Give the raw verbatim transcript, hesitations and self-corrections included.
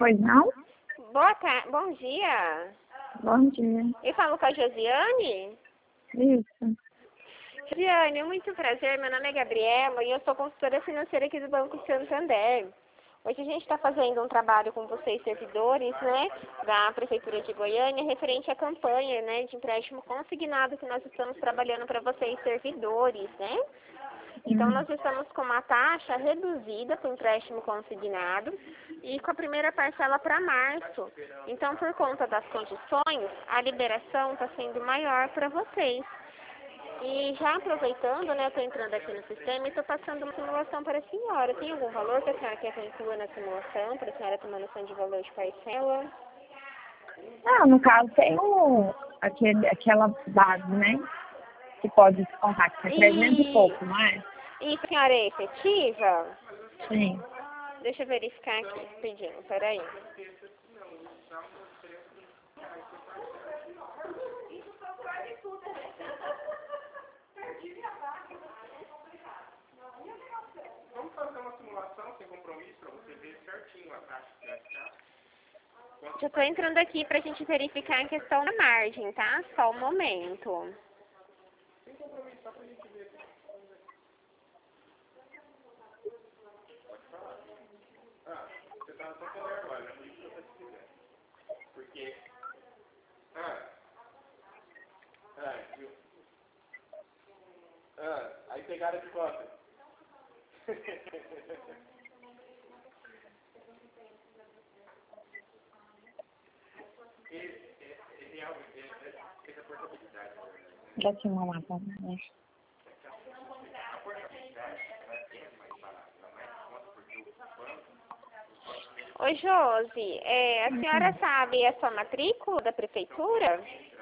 Pois não? Boa tarde, bom dia. Bom dia. Eu falo com a Josiane. Isso. Josiane, muito prazer. Meu nome é Gabriela e eu sou consultora financeira aqui do Banco Santander. Hoje a gente está fazendo um trabalho com vocês, servidores, né, da Prefeitura de Goiânia, referente à campanha, né, de empréstimo consignado que nós estamos trabalhando para vocês, servidores, né? Então, nós estamos com uma taxa reduzida para o empréstimo consignado e com a primeira parcela para março. Então, por conta das condições, a liberação está sendo maior para vocês. E já aproveitando, né, eu estou entrando aqui no sistema e estou passando uma simulação para a senhora. Tem algum valor que a senhora quer que eu inclua na simulação, para a senhora ter uma noção de valor de parcela? Ah, no caso tem o, aquele, aquela base, né? Que pode descontar, que é trezentos e pouco, não é? E a senhora é efetiva? Sim. Deixa eu verificar aqui, pedindo, peraí. Vamos fazer uma simulação sem compromisso para você ver certinho a taxa que vai ficar. Já estou entrando aqui para a gente verificar a questão da margem, tá? Só um momento. Sem compromisso, só para a gente ver. Pode falar. Ah, você está no Santander agora, né? Por isso que eu estou te dizendo. Porque... Ah. Ah, viu? Ah, aí pegaram de volta. Já tinha uma mapa, né? Oi, Josi, é, a senhora sabe a sua matrícula da prefeitura?